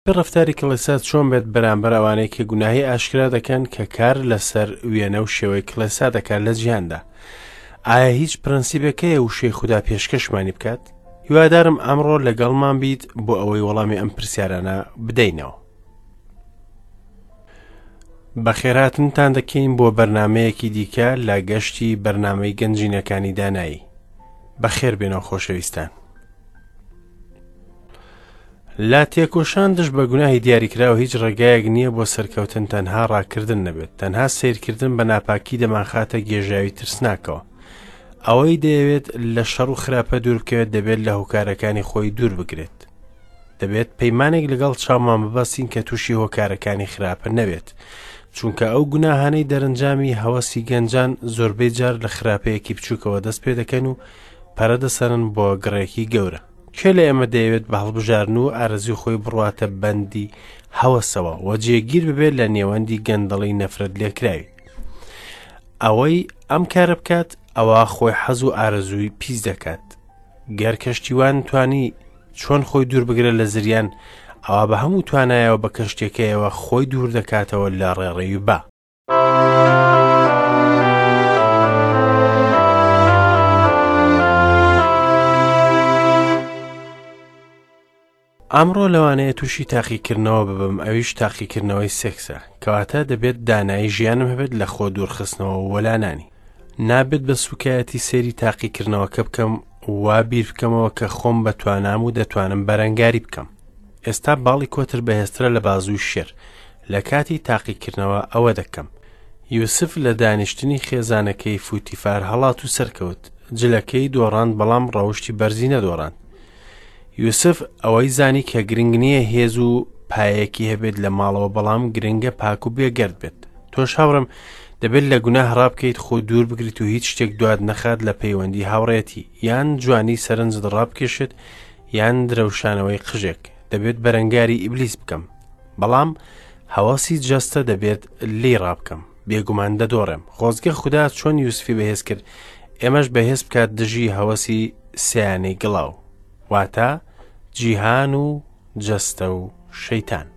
ڕەفتاری کڵێسا چۆن بێت بەرامبەر ئەوانەی کە گوناهی ئاشکرا دەکەن کە کار لەسەر وێنە و شێوەی کڵێسا دەکات لە جیهاندا. ئایا هیچ پرەنسیبێکەیە وشەی خوددا پێشکەشمانی بکات؟ هیوادارم ئەمڕۆ لەگەڵمان بیت بۆ ئەوەی وەڵامی ئەم پرسیارانە بدەینەوە. بەخێرهاتنتان دەکەین بۆ بەرنامەیەکی دیکە لە گەشتی بەرنامەی گەنجینەکانی دانایی. بەخێر بێنەوە خۆشەویستان. لا تێکۆشان دژ بە گوناهی دیاریکراوە هیچ ڕێگایەک نییە بۆ سەرکەوتن تەنها ڕاکردن نەبێت، تەنها سیرکردن بە ناپاکی دەمانخاتە گێژاوی ترسناکەوە. ئەوەی دەیەوێت لە شەڕ و خراپە دوور بکەوێت دەبێت لە هۆکارەکانی خۆی دوور بگرێت. دەبێت پەیمانێک لەگەڵ چاومان ببەستین کە تووشی هۆکارەکانی خراپە نەبێت، چونکە ئەو گوناهانەی دەرەنجامی هەوەسی گەنجان زۆربەی جار لە خراپەیەکی بچووکەوە دەست پێ دەکەن و پەرە دەسەرن بۆ گڕێکی گەورە. کێ لە ئێمە دەیەوێت بە هەڵبژارن و ئارەزوی خۆی بڕواتە بەندی هەوەسەوە و جێگیر ببێت لە نێوەندی گەندەڵی نەفرەت لێکراوی. ئەوەی ئەم کارە بکات ئەوە خۆی حەز و ئارەزووی پیس دەکات. گەر کەشتیوان توانی چۆن خۆی دوور بگرێت لە زریان، ئەوە بە هەموو توانایەوە بە کەشتێکەوە خۆی دوور دەکاتەوە لە ڕێڕێی با. ئەمڕۆ لەوانەیە تووشی تاقیکردنەوە ببم، ئەویش تاقیکردنەوەی سێکسە، کەواتە دەبێت دانایی ژیانم هەبێت لە خۆ دوورخستنەوە و وەلانانی. نابێت بە سوکایەتی سێری تاقیکردنەوەکە بکەم وا بیر بکەمەوە کە خۆم بەتوانام و دەتوانم بەرەنگاری بکەم. ئێستا باڵی کۆتر بەهێزترە لە بازووی شێر. لە کاتی تاقیکردنەوە ئەوە دەکەم. یوسف لە دانیشتنی خێزانەکەی فوتیفار هەڵات و سەرکەوت، جلەکەی دۆڕاند بەڵام ڕەوشی بەرزی نەدۆڕاند. یوسف ئەوەی زانی کە گرنگ نییە هێز و پایەکی هەبێت لە ماڵەوە، بەڵام گرنگە پاک و بێگەرد بێت. تۆش هاوڕێم دەبێت لە گوناه ڕابکەیت، خۆ دوور بگریت و هیچ شتێک دوات نەخات لە پەیوەندی هاوڕێتی، یان جوانی سەرنجت ڕابکێشت یان درەوشانەوەی قژێک. دەبێت بەرەنگاری ئیبلیس بکەم، بەڵام هەواسی جەستە دەبێت لی ڕابکەم. بێگومان دەدۆڕێم. خۆزگە خوددا چۆن یوسفی بەهێز کرد، ئێمەش بەهێز بکات دژی هەوەسی سیانەی گڵاو، واتە جیهان و جەستە و شەیتان.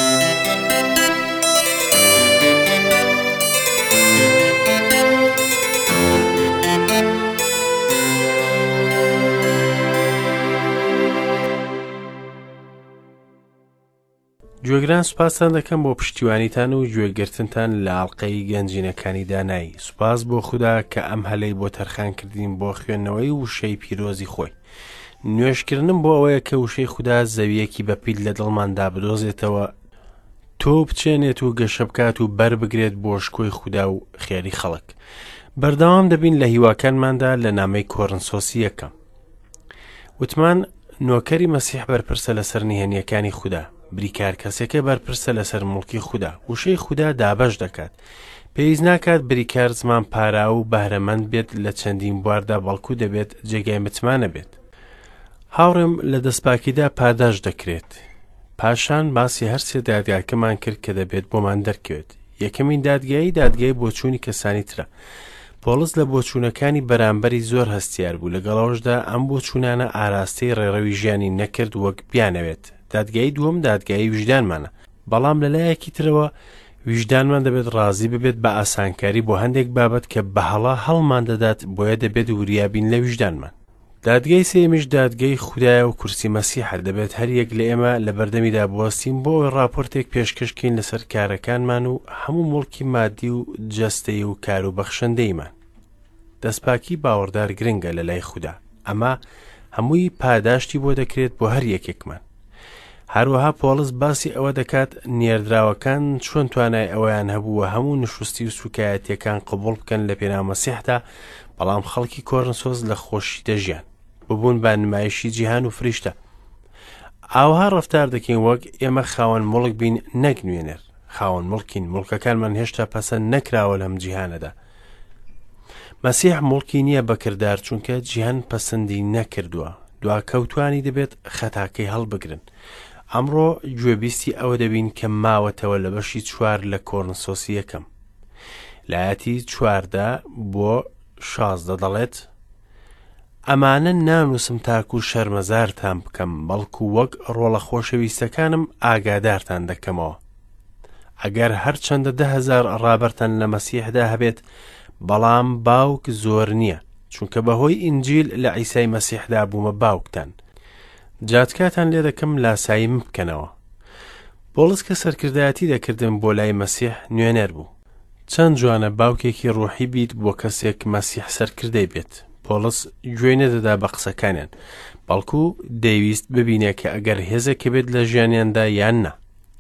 گوێگران، سوپاسان دەکەم بۆ پشتیوانیتان و گوێگرتنتان لە ئاڵلقەی گەنجینەکانی دانایی. سوپاس بۆ خوددا کە ئەم هەلەی بۆ تەرخان کردین بۆ خوێندنەوەی وشەی پیرۆزی خۆی. نوێشکردنم بۆ ئەوەیە کە وشەی خوددا زەویەکی بەپیل لە دڵماندا بدۆزێتەوە، تۆ بچێنێت و گەشە بکات و بەربگرێت بۆ شکۆی خوددا و خێری خەڵک. بەردەوام دەبین لە هیواکانماندا لە نامەی کۆرنسۆسی یەکەم. وتمان نۆکەری مەسیح بەرپرسە لەسەر نهێنیەکانی خوددا، بریکار کەسێکە بەرپرسە لەسەر موڵکی خوددا. وشەی خوددا دابەش دەکات. پێویست ناکات بریکار زمان پارا و بەهرەمەند بێت لە چەندین بواردا، بەڵکو دەبێت جێگای متمانە بێت. هاوڕێم لە دەستپاکیدا پاداش دەکرێت. پاشان باسی هەر سێ دادگاکەمان کرد کە دەبێت بۆمان دەرکەوێت. یەکەمین دادگای بۆچوونی کەسانی ترە. پۆلیس لە بۆچوونەکانی بەرامبەری زۆر هەستیار بوو، لەگەڵەوەشدا ئەم بۆچوونانە ئاراستەی ڕێڕەوی ژیانی نەکرد وەک بیانەوێت. دادگای دووەم دادگای ویژدانمانە، بەڵام لەلایەکی ترەوە ویژدانمان دەبێت ڕازی ببێت بە ئاسانکاری بۆ هەندێک بابەت کە بەهەڵا هەڵمان دەدات، بۆیە دەبێت وریابین لە ویژدانمان. دادگای سێمیش دادگای خودایە و کورسی مەسیحە. دەبێت هەر یەک لە ئێمە لە بەردەمیدا بوەستین بۆ ئەوەی ڕاپۆرتێک پێشکەشکەین لەسەر کارەکانمان و هەموو مڵکی مادی و جەستەی و کار و بەخشەندەیمان. دەستپاکی باوەڕدار گرنگە لە لای خوددا، ئەمە هەمووی پاداشتی بۆ دەکرێت بۆ هەر یەکێکمان. هەروەها پۆلیس باسی ئەوە دەکات نێردراوەکان چۆن توانای ئەوەیان هەبووە هەموو نشوستی و سوکایەتیەکان قبوڵ بکەن لە پێناو مەسیحدا، بەڵام خەڵکی کۆرنسۆس لە خۆشی دەژیان، ببوون بە نمایشی جیهان و فریشتە. ئاوها ڕەفتار دەکەین وەک ئێمە خاوەن مڵک بین، نەک نوێنەر. خاوەن مڵکین، مڵکەکانمان هێشتا پەسەند نەکراوە لەم جیهانەدا. مەسیح مڵکی نییە بەکردار، چونکە جیهان پەسەندی نەکردووە. دواکەوتوانی دەبێت خەتاکەی هەڵبگرن. ئەمڕۆ گوێبیستی ئەوە دەبین کە ماوەتەوە لە بەشی 4 لە کۆرنسۆسی یەکەم. لایەتی 14 بۆ 16 دەڵێت: ئەمانە نانووسم تاکو شەرمەزارتان بکەم، بەڵکو وەک ڕۆڵە خۆشەویستەکانم ئاگادارتان دەکەمەوە. ئەگەر هەرچەندە 10,000 ڕابەرتان لە مەسیحدا هەبێت، بەڵام باوک زۆر نییە، چونکە بەهۆی ئینجیل لە عیسای مەسیحدا بوومە باوکتان. جاتکاتان لێ دەکەم لاساییم بکەنەوە. پۆڵس کە سەرکردایەتی دەکردن بۆ لای مەسیح نوێنەر بوو. چەند جوانە باوکێکی ڕوحی بیت بۆ کەسێک مەسیح سەرکردەی بێت. پۆڵس گوێ نەدەدا بە قسەکانیان، بەڵکو دەیویست ببینێ کە ئەگەر هێزێکی بێت لە ژیانیاندا یان نا.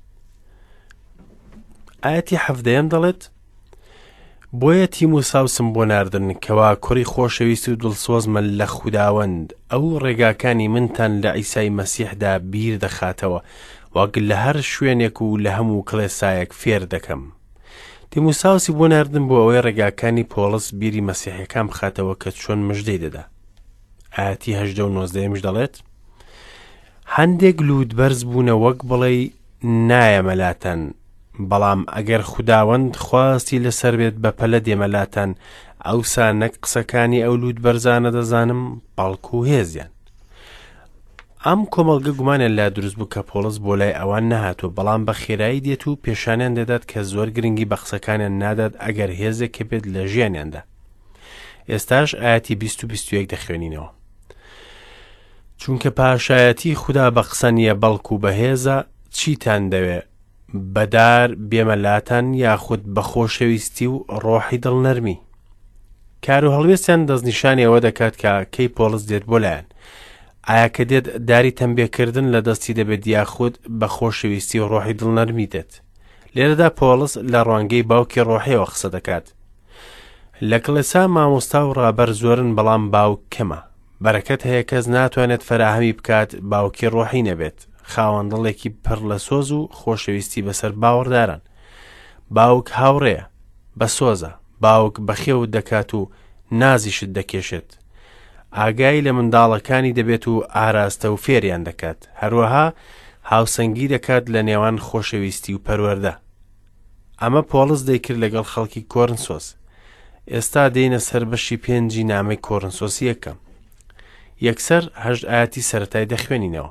ئاەتی 17 دەڵێت: بۆیە تیمۆساوسم بۆ ناردن کەوا کوڕی خۆشەویست و دڵسۆزمە لە خوداوەند، ئەو ڕێگاکانی منتان لە عیسای مەسیحدا بیر دەخاتەوە، وەک لە هەر شوێنێک و لە هەموو کڵێسایەک فێر دەکەم. تیمۆساوسی بۆ ناردن بۆ ئەوەی ڕێگاکانی پۆڵس بیری مەسیحەکان بخاتەوە کە چۆن مژدەی دەدا. ئاەتی 18 و 19 دەڵێت: هەندێک لوودبەرز بوونە وەک بڵێ نایە مەلاتەن، بەڵام ئەگەر خوداوەند خواستی لەسەر بێت بەپەلە دێمەلاتەن، ئەوسا نەک قسەکانی ئەو لوودبەرزانە دەزانم، بەڵکو هێزیان. ئەم کۆمەڵگە گومانیان لا دروست بوو کە پۆڵس بۆ لای ئەوان نەهاتوە، بەڵام بە خێرایی دێت و پێشانیان دەدات کە زۆر گرنگی بە قسەکانیان نادات ئەگەر هێزێک بێت لە ژیانیاندا. ئێستاش ئاەتی 20 و 21 دەخوێنینەوە: چونکە پاشایەتی خوددا بە قسە نییە بەڵکو بە هێزە، چیتان دەوێ بەدار بێمەلاتان یاخود بە خۆشەویستی و ڕۆحی دڵنەرمی. کار و هەڵوێستیان دەستنیشانی ئەوە دەکات کە کەی پۆڵس دێت بۆ لایەن. ئایا کە دێت داری تەمبێکردن لە دەستی دەبێت یاخود بە خۆشەویستی و ڕۆحی دڵنەرمی دێت؟ لێرەدا پۆڵس لە ڕوانگەی باوکی ڕۆحیەوە قسە دەکات. لە کڵێسا مامۆستا و ڕابەر زۆرن، بەڵام باوک کەمە. بەرەکەت هەیە کەس ناتوانێت فەراهەمی بکات باوکی ڕۆحی نەبێت. خاوەندڵێکی پڕ لە سۆز و خۆشەویستی بەسەر باوەڕدارن. باوک هاوڕێیە، بە سۆزە، باوک بەخێو دەکات و نازیشت دەکێشێت. ئاگای لە منداڵەکانی دەبێت و ئاراستە و فێریان دەکات. هەروەها هاوسەنگی دەکات لە نێوان خۆشەویستی و پەروەردە. ئەمە پۆڵس دەیکرد لەگەڵ خەڵکی کۆرنسۆس. ئێستا دێنە سەر بەشی 5 نامەی کۆرنسۆسی یەکەم. یەکسەر 8 ئاەتی سەرەتای دەخوێنینەوە: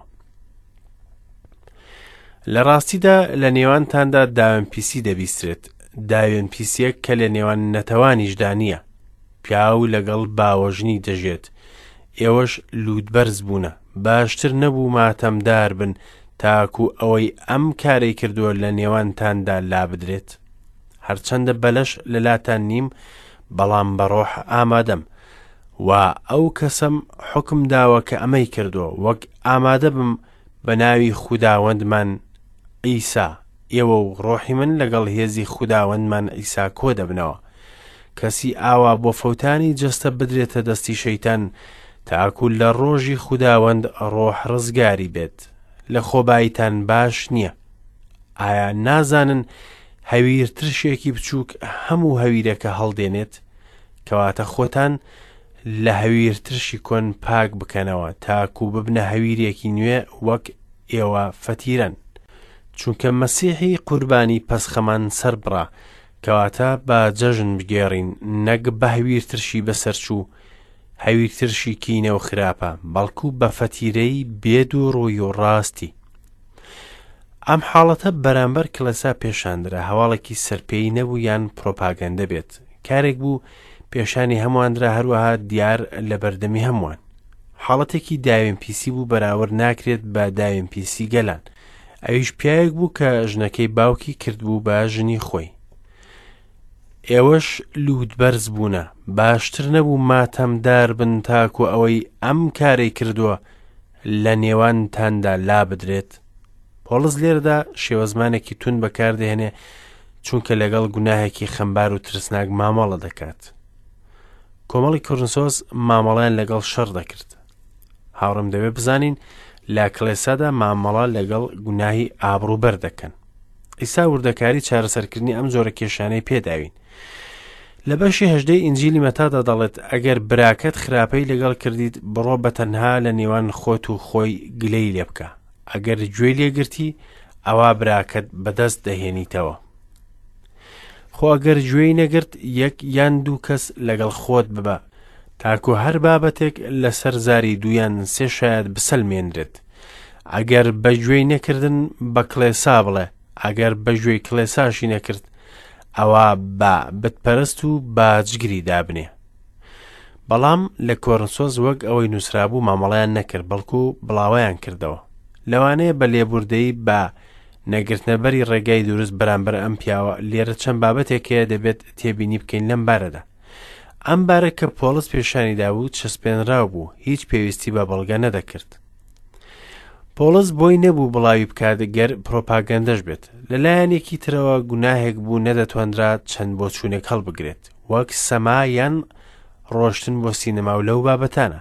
لە ڕاستیدا لە نێوانتاندا داوێن پیسی دەبیسترێت، داوێن پیسیەک کە لە نێوان نەتەوانیشدا نییە. پیاو لەگەڵ باوەژنی دەژێت، ئێوەش لوودبەرز بوونە. باشتر نەبوو ماتەمدار بن تاکو ئەوەی ئەم کارەی کردووە لە نێوانتاندا لا بدرێت. هەرچەندە بەلەش لەلاتان نیم، بەڵام بەڕۆح ئامادەم، و ئەو کەسم حکم داوە کە ئەمەی کردووە، وەک ئامادە بم بە ناوی خوداوەندمان ئیسا، ئێوە و ڕۆحی من لەگەڵ هێزی خوداوەندمان ئیسا کۆ دەبنەوە. کەسی ئاوا بۆ فەوتانی جەستە بدرێتە دەستی شەیتان، تاکو لە ڕۆژی خوداوەند ڕۆح ڕزگاری بێت. لە خۆباییتان باش نییە. ئایا نازانن هەویرترشێکی بچووک هەموو هەویرەکە هەڵدێنێت؟ کەواتە خۆتان لە هەویرترشی کۆن پاک بکەنەوە تاکو ببنە هەویرێکی نوێ وەک ئێوە فەتیرەن. چونکە مەسیحی قوربانی پەسخەمان سەر بڕا، کەواتە بە جەژن بگێڕین، نەک بە هەویرترشی بەسەرچوو، هەویرترشی کینە و خراپە، بەڵکو بە فەتیرەی بێد و ڕووی و ڕاستی. ئەم حاڵەتە بەرامبەر کڵێسا پێشاندرا، هەواڵێکی سەرپێی نەبوو یان پرۆپاگەندە بێت. کارێک بوو پێشانی هەمواندرا، هەروەها دیار لە بەردەمی هەمووان. حاڵەتێکی داوێن پیسی بوو، بەراورد ناکرێت بە داوێن پیسی گەلان. ئەویش پیاوێک بوو کە ژنەکەی باوکی کردبوو بە ژنی خۆی. ئێوەش لوودبەرز بوونە، باشتر نەبوو ماتەمدار بن تاکو ئەوەی ئەم کارەی کردووە لە نێوانتاندا لا بدرێت. پۆڵس لێرەدا شێوە زمانێکی تون بەکاردێنێ، چونکە لەگەڵ گوناهێکی خەمبار و ترسناک مامەڵە دەکات. کۆمەڵی کۆرنسۆس مامەڵیان لەگەڵ شەڕ دەکرد. هاوڕێم دەوێت بزانین لە کڵێسادا مامەڵە لەگەڵ گوناهی ئابڕووبەر دەکەن. ئیسا وردەکاری چارەسەرکردنی ئەم جۆرە کێشانەی پێداوین. لە بەشی 18 ئینجیلی مەتادا دەڵێت: ئەگەر براکەت خراپەی لەگەڵ کردیت، بڕۆ بەتەنها لە نێوان خۆت و خۆی گلەی لێ بکە. ئەگەر گوێی لێگرتی، ئەوا براکەت بەدەست دەهێنیتەوە. خۆ ئەگەر گوێی نەگرت، یەک یان دوو کەس لەگەڵ خۆت ببە تاکو هەر بابەتێک لەسەر زاری دوویان سێ شاید بسەلمێنرێت. ئەگەر بەگوێی نەکردن بە کڵێسا بڵێ، ئەگەر بەگوێی کڵێساشی نەکرد ئەوە بە بتپەرست و باجگری دابنێ. بەڵام لە کۆرنسۆس وەک ئەوەی نووسرابوو مامەڵەیان نەکرد، بەڵکو بڵاوەیان کردەوە. لەوانەیە بە لێبوردەی بە نەگرتنەبەری ڕێگای دروست بەرامبەر ئەم پیاوە لێرە چەند بابەتێکەیە دەبێت تێبینی بکەین لەم بارەدا. ئەم بارە کە پۆلس پێشانیدا بوو چەسپێنراو بوو، هیچ پێویستی بە بەڵگە نەدەکرد. پۆلس بۆی نەبوو بڵاوی بکات گەر پرۆپاگەندەش بێت. لەلایەنێکی ترەوە گوناهێک بوو نەدەتوانرا چەند بۆ چوونێک هەڵبگرێت، وەک سەما یان ڕۆشتن بۆ سینەما و لەو بابەتانە.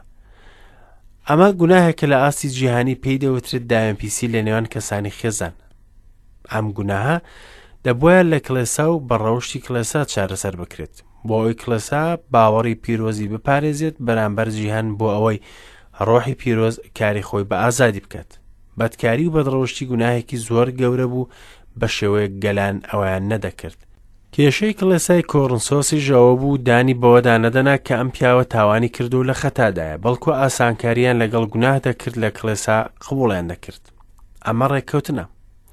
ئەمە گوناهێکە لە ئاستی جیهانی پێی دەوترێت دایەنپیسی لە نێوان کەسانی خێزان. ئەم گوناهە دەبووە لە کڵێسا و بە ڕەوشی کڵێسا چارەسەر بکرێت، بۆ ئەوەی کڵێسا باوەڕی پیرۆزی بپارێزێت بەرامبەر جیهان، بۆ ئەوەی ڕۆحی پیرۆز کاری خۆی بە ئازادی بکات. بەدکاری و بەدڕەوشتی گوناهێکی زۆر گەورە بوو، بە شێوەیەک گەلان ئەویان نەدەکرد. کێشەی کڵێسای کۆرنسۆسی ژەوە بوو دانی بەوەدا نەدەنا کە ئەم پیاوە تاوانی کرد و لە خەتادایە، بەڵکو ئاسانکاریان لەگەڵ گوناه دەکرد لە کڵێسا قبوڵیان دەکرد. ئەمە ڕێککەوتنە،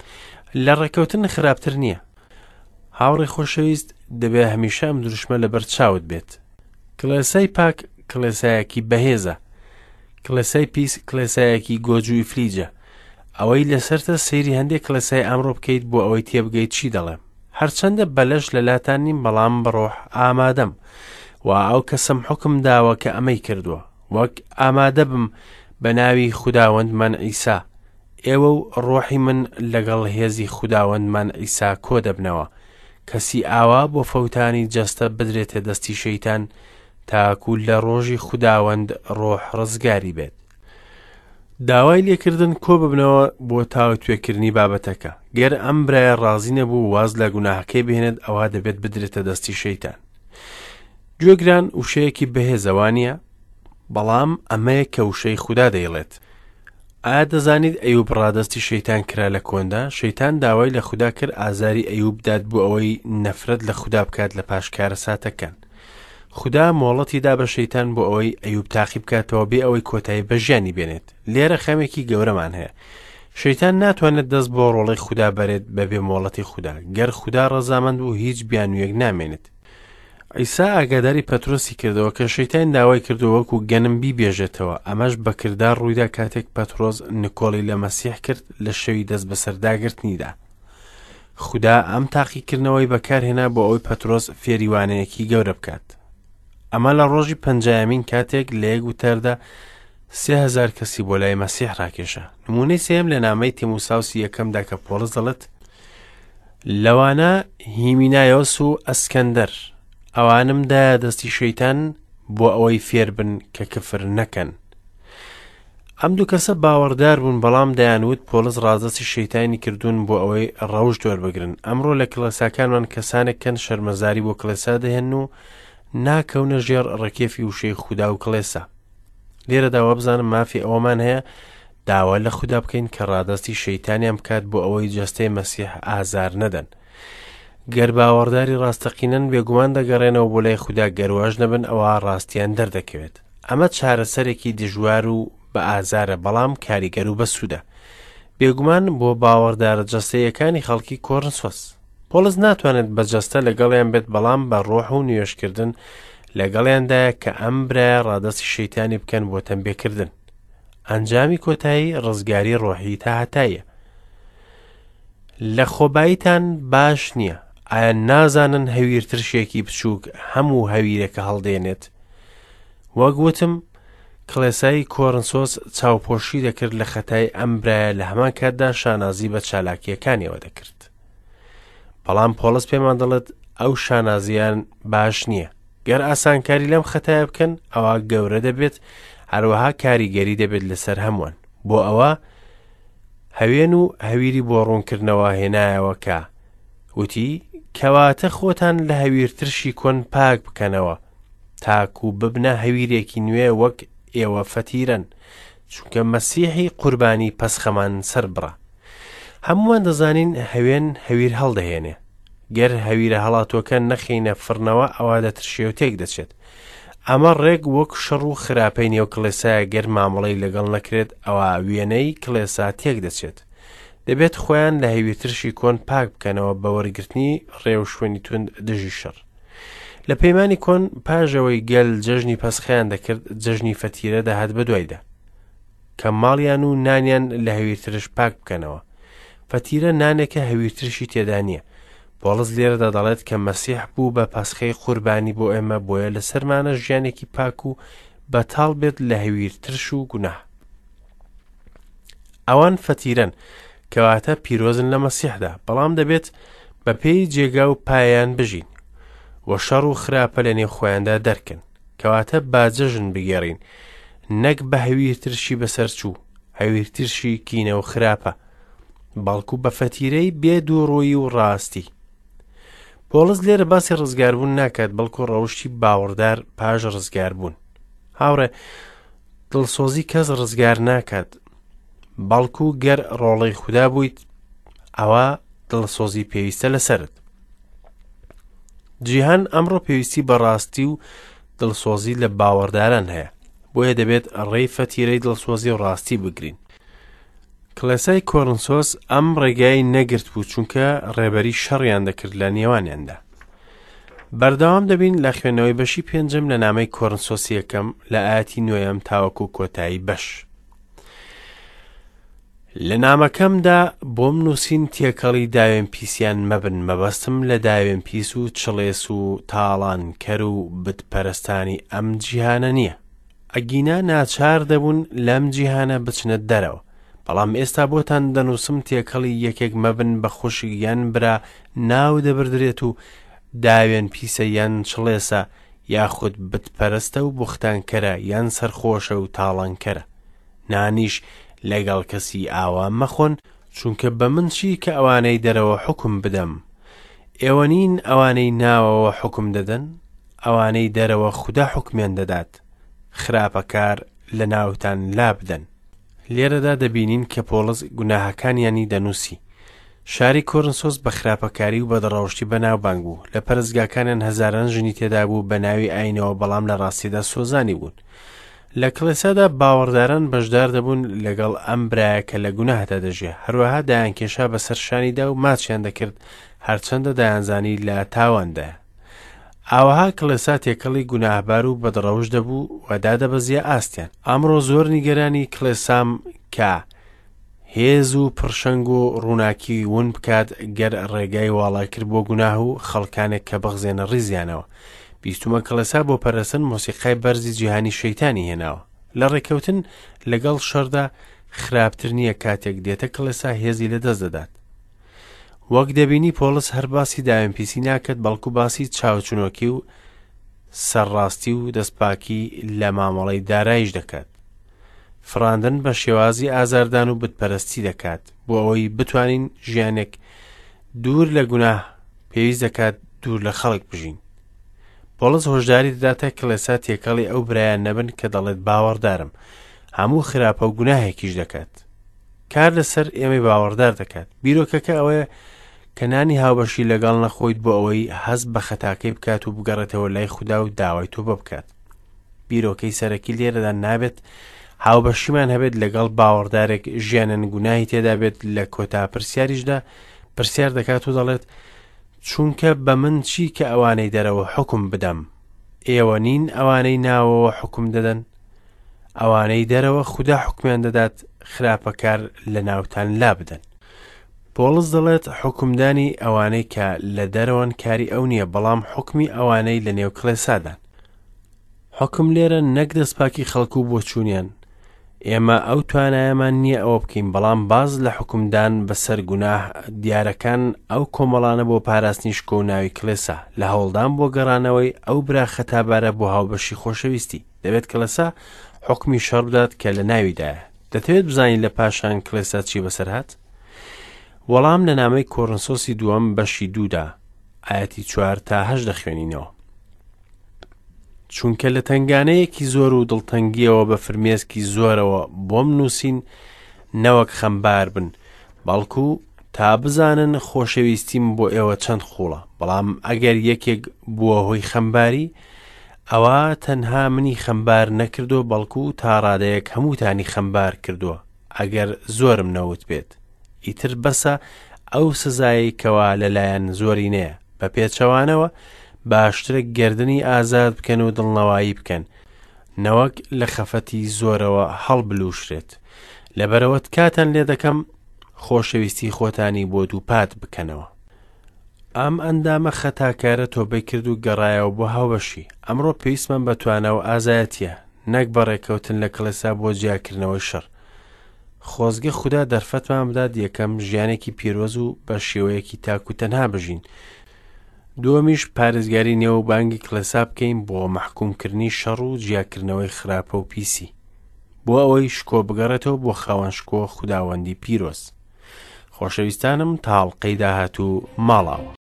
لە ڕێککەوتن خراپتر نییە. هاوڕێ خۆشەویست، دەبێت هەمیشە ئەم دروشمە لەبەر چاوت بێت. کڵێسای پاک کڵێسایەکی بەهێزە، کڵێسای پیس کڵێسایەکی گۆج و ئیفلیجە. ئەوەی لەسەرتە سەیری هەندێک کڵێسای ئەمڕۆ بکەیت بۆ ئەوەی تێبگەیت چی دەڵێم. هەرچەندە بەلەش لەلاتان نیم، بەڵام بڕۆح ئامادەم، و ئەو کەسم حکم داوە کە ئەمەی کردووە، وەک ئامادە بم بە ناوی خوداوەندمان ئیسا. ئێوە و ڕۆحی من لەگەڵ هێزی خوداوەندمان ئیسا کۆ دەبنەوە. کەسی ئاوا بۆ فەوتانی جەستە بدرێتە دەستی شەیتان، تاکو لە ڕۆژی خوداوەند ڕۆح ڕزگاری بێت. داوای لێکردن کۆ ببنەوە بۆ تاوتوێکردنی بابەتەکە. گەر ئەم برایە ڕازی نەبوو واز لە گوناهەکەی بهێنێت، ئەوە دەبێت بدرێتە دەستی شەیتان. گوێگران وشەیەکی بەهێزەوانیە، بەڵام ئەمەیە کە وشەی خوددا دەیڵێت. ئایا دەزانیت ئەیوب ڕادەستی شەیتان کرا لە کۆندا؟ شەیتان داوای لە خوددا کرد ئازاری ئەیوب داد بۆ ئەوەی نەفرەت لە خوددا بکات لە پاشکارە ساتەکان. خوددا مۆڵەتی دا بە شەیتان بۆ ئەوەی ئەیوب تاقی بکاتەوە بێ ئەوەی کۆتایی بە ژیانی بێنێت. لێرە خەمێکی گەورەمان هەیە. شەیتان ناتوانێت دەست بۆ ڕۆڵەی خوددا بەرێت بەبێ مۆڵەتی خوددا. گەر خوددا ڕەزامەند و هیچ بیانویەک نامێنێت. ئیسا ئاگاداری پەترۆسی کردەوە کە شەیتان داوای کردەوە وەکو گەنم بیبێژێتەوە. ئەمەش بە کردار ڕوویدا کاتێک پەترۆس نکۆڵی لە مەسیح کرد لە شەوی دەست بەسەرداگرتنیدا. خوددا ئەم تاقیکردنەوەی بەکارهێنا بۆ ئەوەی پەترۆس فێریوانەیەکی گەورە بکات. ئەمە لە ڕۆژی پەنجایەمین کاتێک لە یەک وتاردا 3000 کەسی بۆ لای مەسیح ڕاکێشە. نمونەی سێم لە نامەی تیموساوسی یەکەمدا کە پۆلس دەڵێت: لەوانە هیمینایۆس و ئەسکەندەر ئەوانمدا دەستی شەیتان بۆ ئەوەی فێر بن کە کفر نەکەن. ئەم دوو کەسە باوەڕدار بوون، بەڵام دەیانوت پۆلس ڕادەستی شەیتانی کردوون بۆ ئەوەی ڕەوش دۆربگرن. ئەمڕۆ لە کڵێساکانمان کەسانێکن شەرمەزاری بۆ کڵێسا دەهێن و ناکەونە ژێر ڕێکێفی وشەی خوددا و کڵێسا. لێرەدا وەبزانم مافی ئەوەمان هەیە داوا لە خوددا بکەین کە ڕادەستی شەیتانیان بکات بۆ ئەوەی جەستەی مەسیح ئازار نەدەن. گەر باوەڕداری ڕاستەقینەن بێگومان دەگەڕێنەوە بۆ لای خوددا، گەرواژ نەبن ئەوە ڕاستیان دەردەکەوێت. ئەمە چارەسەرێکی دژوار و بە ئازارە، بەڵام کاریگەر و بەسوودە بێگومان بۆ باوەڕدارە جەستەیەکانی خەڵکی کۆرنسۆس. پۆلس ناتوانێت بە جەستە لەگەڵیان بێت، بەڵام بە ڕۆح و نوێشکردن لەگەڵیاندایە کە ئەم برایە ڕادەستی شەیتانی بکەن بۆ تەنبێکردن. ئەنجامی کۆتایی ڕزگاری ڕۆحی تا هەتایە. لە خۆباییتان باش نییە. ئایا نازانن هەویرترشێکی بچووک هەموو هەویرێکە هەڵدێنێت؟ وەک گوتم، کڵێسایی کۆرنسۆس چاوپۆشی دەکرد لە خەتای ئەم برایە، لە هەمان کاتدا شانازی بە چالاکیەکانیەوە دەکرد. بەڵام پۆلس پێمان دەڵێت ئەو شانازیان باش نییە. گەر ئاسانکاری لەم خەتایە بکەن، ئەوە گەورە دەبێت، هەروەها کاریگەری دەبێت لەسەر هەمووان. بۆ ئەوە هەوێن و هەویری بۆ ڕوونکردنەوە هێنایەوە کە وتی کەواتە خۆتان لە هەویرترشی کۆن پاک بکەنەوە، تاکو ببنە هەویرێکی نوێ وەک ئێوە فەتیرن، چونکە مەسیحی قوربانی پەسخەمان سەر بڕە. هەمووان دەزانین هەوێن هەویر هەڵدەهێنێ. گەر هەویرە هەڵاتۆکە نەخینە فرنەوە، ئەوە دەترشێ و تێک دەچێت. ئەمە ڕێک وەک شەڕ و خراپەی نێو کڵێسایە گەر مامەڵەی لەگەڵ نەکرێت ئەوە وێنەی کڵێسا تێک دەچێت. دەبێت خۆیان لە هەیویترشی کۆن پاک بکەنەوە بە وەرگرتنی ڕێو شوێنی تونند دژی شەڕ. لە پەیمانی کۆن پاژەوەی گەل جەژنی پەسخەیان دەکرد، جەژنی فەتیرە دەهات بەدوایدا کە ماڵیان و نانیان لە هەویترش پاک بکەنەوە. فەتیرە نانێکە هەویترشی تێدا نییە. پۆڵس لێرەدا دەڵێت کە مەسیح بوو بە پەسخەی قوربانی بۆ ئێمە، بۆیە لەسەرمانە ژیانێکی پاک و بەتاڵ بێت لە هەویترش و گوناه. ئەوان فەتیرن کەواتە پیرۆزن لە مەسیحدا، بەڵام دەبێت بە پێی جێگا و پایان بژین و شەڕ و خراپە لە نێو خۆیاندا دەرکن، کەواتە باجەژن بگێڕین، نەک بە هەویترشی بەسەرچوو، هەویترشی کینە و خراپە، بەڵکو بە فەتیرەی بێدووڕۆیی و ڕاستی. پۆڵس لێرە باسی ڕزگاربوون ناکات، بەڵکو ڕەوشی باوەڕدار پاش ڕزگاربوون. هاوڕێ، دڵسۆزی کەس ڕزگار ناکات، بەڵکو گەر ڕۆڵەی خوددا بوویت ئەوە دڵسۆزی پێویستە لەسەرت. جیهان ئەمڕۆ پێویستی بە ڕاستی و دڵسۆزی لە باوەڕداران هەیە، بۆیە دەبێت ڕێی فەتیرەی دڵسۆزی و ڕاستی بگرین. کڵێسای کۆرنسۆس ئەم ڕێگای نەگرت بوو، چونکە ڕێبەری شەڕیان دەکرد لە نێوانیاندا. بەردەوام دەبین لە خوێندنەوەی بەشی پێنجەم لە نامەی کۆرنسۆسی یەکەم لە ئاەتی نوێیەم تاوەکو کۆتایی بەش. لە نامەکەمدا بۆم نووسین تێکەڵی داوێن پیسیان مەبن، مەبەستم لە داوێن پیس و چڵێس و تاڵان کەر و بتپەرستانی ئەم جیهانە نییە. ئەگینا ناچار دەبوون لەم جیهانە بچنە دەرەوە، بەڵام ئێستا بۆتان دەنووسم تێکەڵی یەکێک مەبن بە خوشک یان برا ناو دەبردرێت و داوێن پیسە یان چڵێسە یاخود بتپەرستە و بوختانکەرە یان سەرخۆشە و تاڵانکەرە. نانیش لەگەڵ کەسی ئاوا مەخۆن، چونکە بە من چی کە ئەوانەی دەرەوە حکم بدەم؟ ئێوە نین ئەوانەی ناوەوە حکم دەدەن؟ ئەوانەی دەرەوە خوددا حکمیان دەدات. خراپەکار لە ناوتان لا بدەن. لێرەدا دەبینین کە پۆڵس گوناهەکانیانی دەنووسی. شاری کۆرنسۆس بە خراپەکاری و بەدڕەوشتی بەناوبانگ بوو. لە پەرستگاکانیان هەزاران ژنی تێدا بوو بە ناوی ئاینەوە، بەڵام لە ڕاستیدا سۆزانی بوون. لە کڵێسادا باوەڕداران بەشدار دەبوون لەگەڵ ئەم برایە کە لە گوناهدا دەژێ، هەروەها دایانکێشا بەسەر شانیدا و ماچیان دەکرد، هەرچەندە دایانزانی لە تاواندایە. ئاوەها کڵێسا تێکەڵی گوناهبار و بەدڕەوش دەبوو و دادەبەزیە ئاستیان. ئەمڕۆ زۆر نیگەرانی کڵێسام کە هێز و پڕشەنگ و ڕووناکی ون بکات گەر ڕێگای واڵاکرد بۆ گوناه و خەڵکانێک کە بەغزێنە ڕیزیانەوە. بیستومە کڵێسا بۆ پەرستن مۆسیقای بەرزی جیهانی شەیتانی هێناوە. لە ڕێکەوتن لەگەڵ شەردا خراپتر نییە کاتێک دێتە کڵێسا هێزی لەدەست دەدات. وەک دەبینی پۆڵس هەر باسی داوێنپیسی ناکات، بەڵکو باسی چاوچنۆکی و سەرڕاستی و دەستپاکی لە مامەڵەی دارایش دەکات. فراندن بە شێوازی ئازاردان و بتپەرستی دەکات. بۆ ئەوەی بتوانین ژیانێک دوور لە گوناه پێویست دەکات دوور لە خەڵک بژین. پۆڵس هۆشداری دەداتە کڵێسا تێکەڵی ئەو برایان نەبن کە دەڵێت باوەڕدارم، هەموو خراپە و گوناهێکیش دەکات. کار لەسەر ئێمەی باوەڕدار دەکات. بیرۆکەکە ئەوەیە کە نانی هاوبەشی لەگەڵ نەخۆیت بۆ ئەوەی هەست بە خەتاکەی بکات و بگەڕێتەوە لای خوددا و داوای تۆ بکات. بیرۆکەی سەرەکی لێرەدا نابێت هاوبەشیمان هەبێت لەگەڵ باوەڕدارێک ژیانەن گوناهی تێدا بێت. لە کۆتا پرسیاریشدا پرسیار دەکات و دەڵێت چونکە بە من چی کە ئەوانەی دەرەوە حکم بدەم؟ ئێوە نین ئەوانەی ناوەوە حکم دەدەن؟ ئەوانەی دەرەوە خوددا حکمیان دەدات خراپەکار لە ناوتان لا بدەن. پۆڵس دەڵێت حکمدانی ئەوانەی کە لە دەرەوەن کاری ئەو نییە، بەڵام حکمی ئەوانەی لە نێو کڵێسادان. حکم لێرە نەک دەستپاکی خەڵکو بۆ چوونیان. ئێمە ئەو توانایەمان نییە ئەوە بکەین، بەڵام باز لە حکمدان بەسەر گوناه دیارەکان ئەو کۆمەڵانە بۆ پاراستنی شکۆ و ناوی کڵێسا لە هەوڵدان بۆ گەڕانەوەی ئەو برا خەتابارە بۆ هاوبەشی خۆشەویستی. دەبێت کڵێسا حکمی شەڕ بدات کە لە ناویدایە. دەتەوێت بزانین لە پاشان کڵێسا چی بەسەر هات؟ وەڵام لە نامەی کۆرنسۆسی دووەم بەشی دوودا ئاەتی 4 تا 8 دەخوێنینەوە. چونکە لە تنگانەیەکی زۆر و دڵتەنگیەوە بە فرمێسکی زۆرەوە بۆم نووسین، نەوەک خەمبار بن، بەڵکو تا بزانن خۆشەویستیم بۆ ئێوە چەند خوڵە. بەڵام ئەگەر یەکێک بووە هۆی خەمباری، ئەوە تەنها منی خەمبار نەکردو بەڵکو تا ڕادەیەک هەمووتانی خەمبار کردووە ئەگەر زۆرم نەوت بێت. ئیتر بەسە ئەو سزایی کەوا لەلایەن زۆری نەیە. بە پێچەوانەوە باشترە گردنی ئازاد بکەن و دڵنەوایی بکەن نەوەک لە خەفەتی زۆرەوە هەڵبلوشرێت. لەبەرەوەت کاتان لێ دەکەم خۆشەویستی خۆتانی بۆ دووپات بکەنەوە. ئەم ئەندامە خەتاکارە تۆبەی کرد و گەڕایەوە بۆ هاوبەشی. ئەمڕۆ پێویستمان بە توانە و ئازایەتیە نەک بەڕێکەوتن لە کڵێسا بۆ جیاکردنەوەی شەڕ. خۆزگە خوددا دەرفەتمان بدات یەکەم ژیانێکی پیرۆز و بە شێوەیەکی تاک و تەنها بژین. دووەمیش پارێزگاری نێوە و بانگی کڵێسا بکەین بۆ مەحکومکردنی شەڕ و جیاکردنەوەی خراپە و پیسی بۆ ئەوەی شکۆ بگەڕێتەوە بۆ خاوەن شکۆ خوداوەندی پیرۆز. خۆشەویستانم تاڵقەی داهاتوو ماڵاوە.